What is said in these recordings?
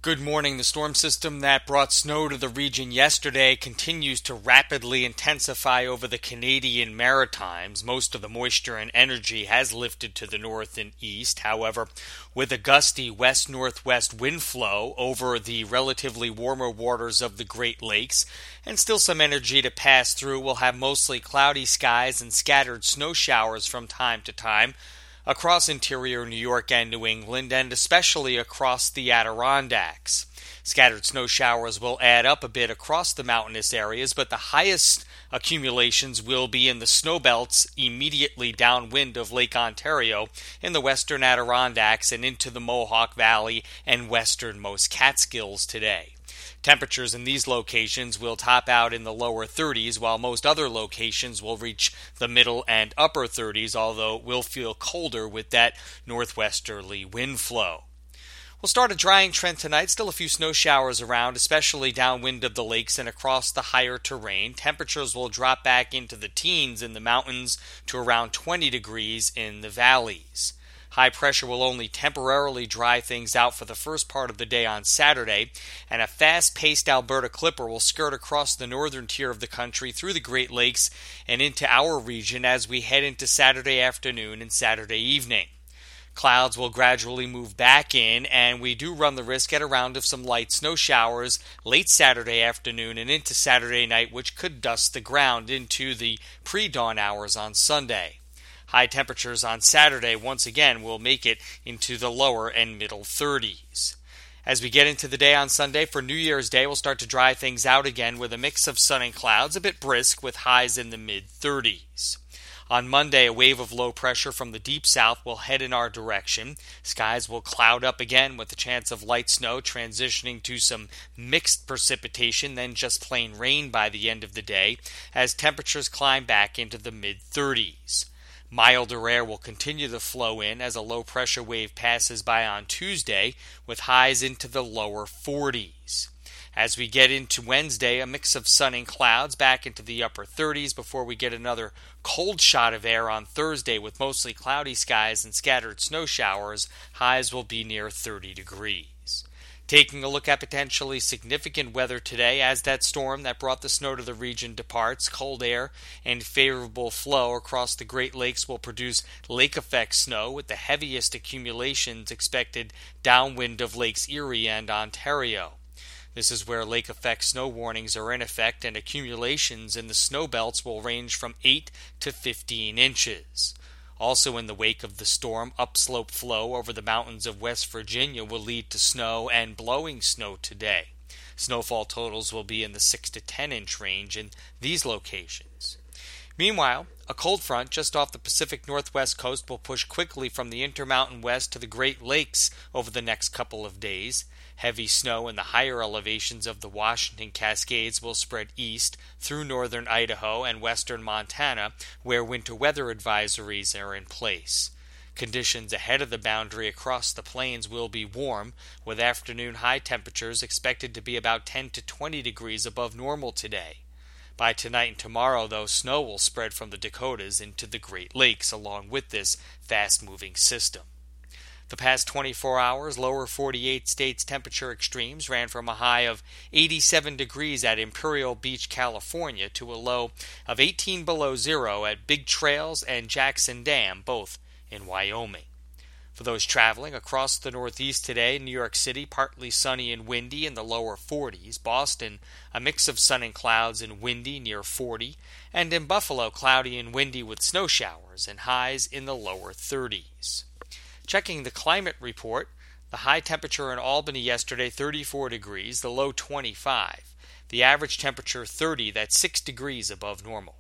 Good morning. The storm system that brought snow to the region yesterday continues to rapidly intensify over the Canadian Maritimes. Most of the moisture and energy has lifted to the north and east. However, with a gusty west-northwest wind flow over the relatively warmer waters of the Great Lakes and still some energy to pass through, we'll have mostly cloudy skies and scattered snow showers from time to time across interior New York and New England, and especially across the Adirondacks. Scattered snow showers will add up a bit across the mountainous areas, but the highest accumulations will be in the snow belts immediately downwind of Lake Ontario in the western Adirondacks and into the Mohawk Valley and westernmost Catskills today. Temperatures in these locations will top out in the lower 30s, while most other locations will reach the middle and upper 30s, although it will feel colder with that northwesterly wind flow. We'll start a drying trend tonight. Still a few snow showers around, especially downwind of the lakes and across the higher terrain. Temperatures will drop back into the teens in the mountains to around 20 degrees in the valleys. High pressure will only temporarily dry things out for the first part of the day on Saturday, and a fast-paced Alberta clipper will skirt across the northern tier of the country through the Great Lakes and into our region as we head into Saturday afternoon and Saturday evening. Clouds will gradually move back in, and we do run the risk at a round of some light snow showers late Saturday afternoon and into Saturday night, which could dust the ground into the pre-dawn hours on Sunday. High temperatures on Saturday once again will make it into the lower and middle 30s. As we get into the day on Sunday for New Year's Day, we'll start to dry things out again with a mix of sun and clouds, a bit brisk with highs in the mid-30s. On Monday, a wave of low pressure from the deep south will head in our direction. Skies will cloud up again with a chance of light snow transitioning to some mixed precipitation, then just plain rain by the end of the day as temperatures climb back into the mid-30s. Milder air will continue to flow in as a low-pressure wave passes by on Tuesday, with highs into the lower 40s. As we get into Wednesday, a mix of sun and clouds back into the upper 30s before we get another cold shot of air on Thursday with mostly cloudy skies and scattered snow showers. Highs will be near 30 degrees. Taking a look at potentially significant weather today as that storm that brought the snow to the region departs, cold air and favorable flow across the Great Lakes will produce lake effect snow with the heaviest accumulations expected downwind of Lakes Erie and Ontario. This is where lake effect snow warnings are in effect, and accumulations in the snow belts will range from 8 to 15 inches. Also in the wake of the storm, upslope flow over the mountains of West Virginia will lead to snow and blowing snow today. Snowfall totals will be in the 6 to 10 inch range in these locations. Meanwhile, a cold front just off the Pacific Northwest coast will push quickly from the Intermountain West to the Great Lakes over the next couple of days. Heavy snow in the higher elevations of the Washington Cascades will spread east through northern Idaho and western Montana, where winter weather advisories are in place. Conditions ahead of the boundary across the plains will be warm, with afternoon high temperatures expected to be about 10 to 20 degrees above normal today. By tonight and tomorrow, though, snow will spread from the Dakotas into the Great Lakes along with this fast-moving system. The past 24 hours, lower 48 states temperature extremes ran from a high of 87 degrees at Imperial Beach, California, to a low of 18 below zero at Big Trails and Jackson Dam, both in Wyoming. For those traveling across the Northeast today, New York City, partly sunny and windy in the lower 40s. Boston, a mix of sun and clouds and windy near 40. And in Buffalo, cloudy and windy with snow showers and highs in the lower 30s. Checking the climate report, the high temperature in Albany yesterday, 34 degrees, the low 25. The average temperature 30, that's 6 degrees above normal.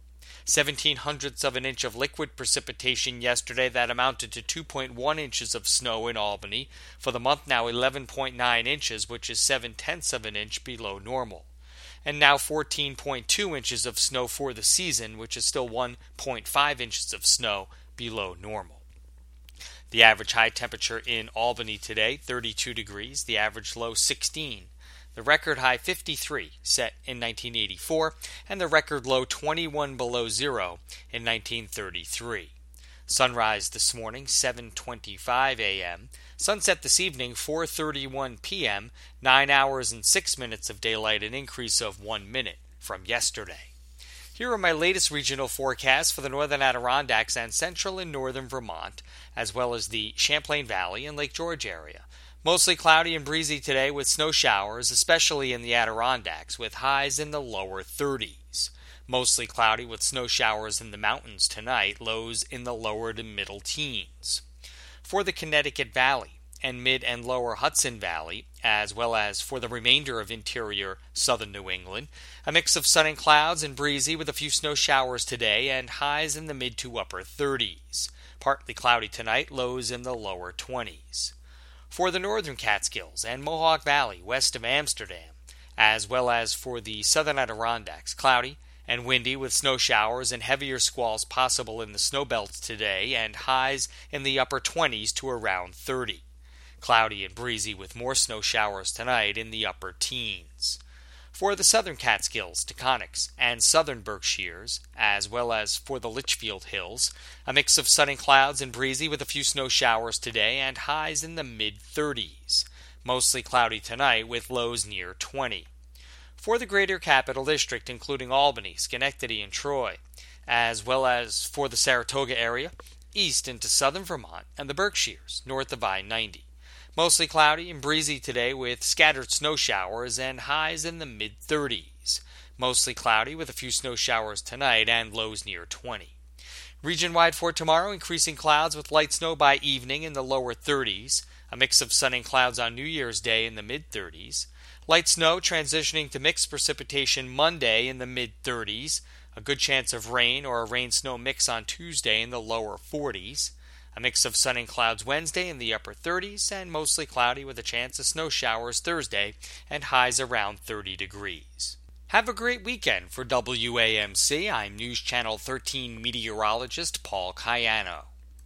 0.17 of an inch of liquid precipitation yesterday that amounted to 2.1 inches of snow in Albany. For the month now 11.9 inches, which is 0.7 of an inch below normal. And now 14.2 inches of snow for the season, which is still 1.5 inches of snow below normal. The average high temperature in Albany today, 32 degrees, the average low 16. The record high 53 set in 1984, and the record low 21 below zero in 1933. Sunrise this morning, 7:25 a.m. Sunset this evening, 4:31 p.m., 9 hours and 6 minutes of daylight, an increase of 1 minute from yesterday. Here are my latest regional forecasts for the northern Adirondacks and central and northern Vermont, as well as the Champlain Valley and Lake George area. Mostly cloudy and breezy today with snow showers, especially in the Adirondacks, with highs in the lower 30s. Mostly cloudy with snow showers in the mountains tonight, lows in the lower to middle teens. For the Connecticut Valley and mid and lower Hudson Valley, as well as for the remainder of interior southern New England, a mix of sun and clouds and breezy with a few snow showers today and highs in the mid to upper 30s. Partly cloudy tonight, lows in the lower 20s. For the northern Catskills and Mohawk Valley west of Amsterdam, as well as for the southern Adirondacks, cloudy and windy with snow showers and heavier squalls possible in the snow belts today and highs in the upper 20s to around 30. Cloudy and breezy with more snow showers tonight in the upper teens. For the southern Catskills, Taconics, and southern Berkshires, as well as for the Litchfield Hills, a mix of sun and clouds and breezy with a few snow showers today and highs in the mid-30s. Mostly cloudy tonight with lows near 20. For the greater capital district, including Albany, Schenectady, and Troy, as well as for the Saratoga area, east into southern Vermont, and the Berkshires, north of I-90. Mostly cloudy and breezy today with scattered snow showers and highs in the mid-30s. Mostly cloudy with a few snow showers tonight and lows near 20. Region-wide for tomorrow, increasing clouds with light snow by evening in the lower 30s. A mix of sun and clouds on New Year's Day in the mid-30s. Light snow transitioning to mixed precipitation Monday in the mid-30s. A good chance of rain or a rain-snow mix on Tuesday in the lower 40s. A mix of sun and clouds Wednesday in the upper 30s, and mostly cloudy with a chance of snow showers Thursday and highs around 30 degrees. Have a great weekend. For WAMC, I'm News Channel 13 meteorologist Paul Cayano.